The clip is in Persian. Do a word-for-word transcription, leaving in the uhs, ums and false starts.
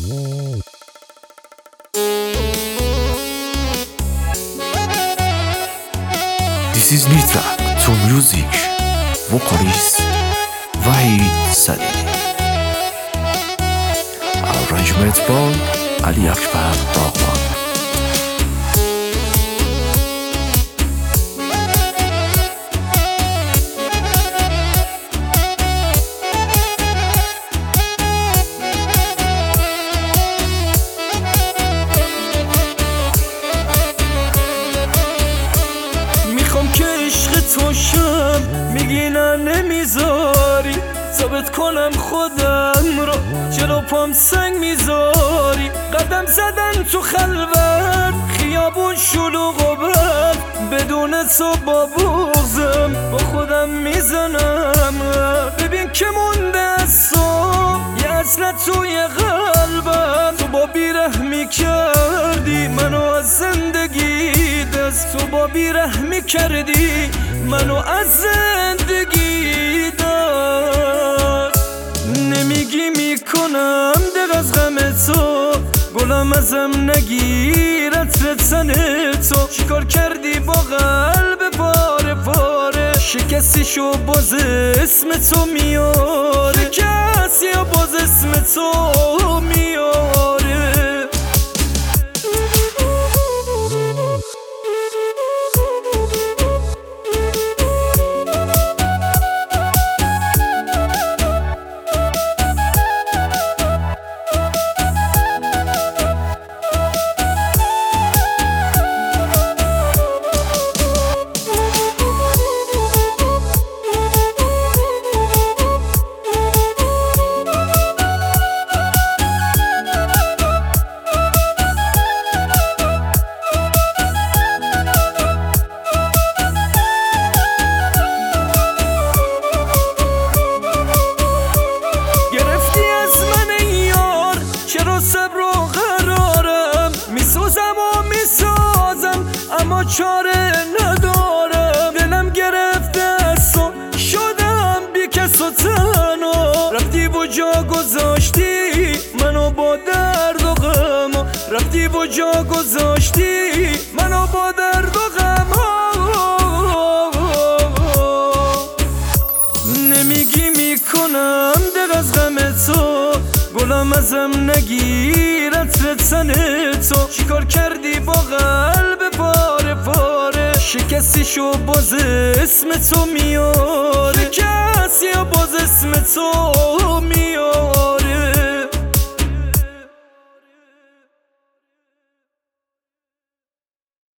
This is new track to music, vocalist Wahid Sadeghi, arrangement by Ali Akbar Baghdad. که عشق تو شم میگی نه نمیذاری ثابت کنم خودم رو چرا پام سنگ میذاری قدم زدن تو خلوت خیابون شلوغ و بد بدون تو با بغضم با خودم میزنم ببین که مونده از تو یه اصل توی قلبم تو با بیرحمی کردی منو از زندگی دست تو با بیرحمی کردی منو از زندگی دست نمیگی میکنم دق از غم تو گلم ازم نگیرد فتن تو چیکار کردی با قلب پاره پاره شکستی شو باز اسم تو میاره شکستی یا باز اسم تو میاره اما چاره ندارم دلم گرفته از تو شدم بی کس و تنها رفتی و جا گذاشتی منو با درد و غم رفتی و جا گذاشتی منو با درد و غم نمیگی میکنم دق از غم تو گلم ازم نگیرد فتن تو چیکار کردی با قلب پاره پاره شکستی شو باز اسم تو میاره شکستی یا باز اسم تو میاره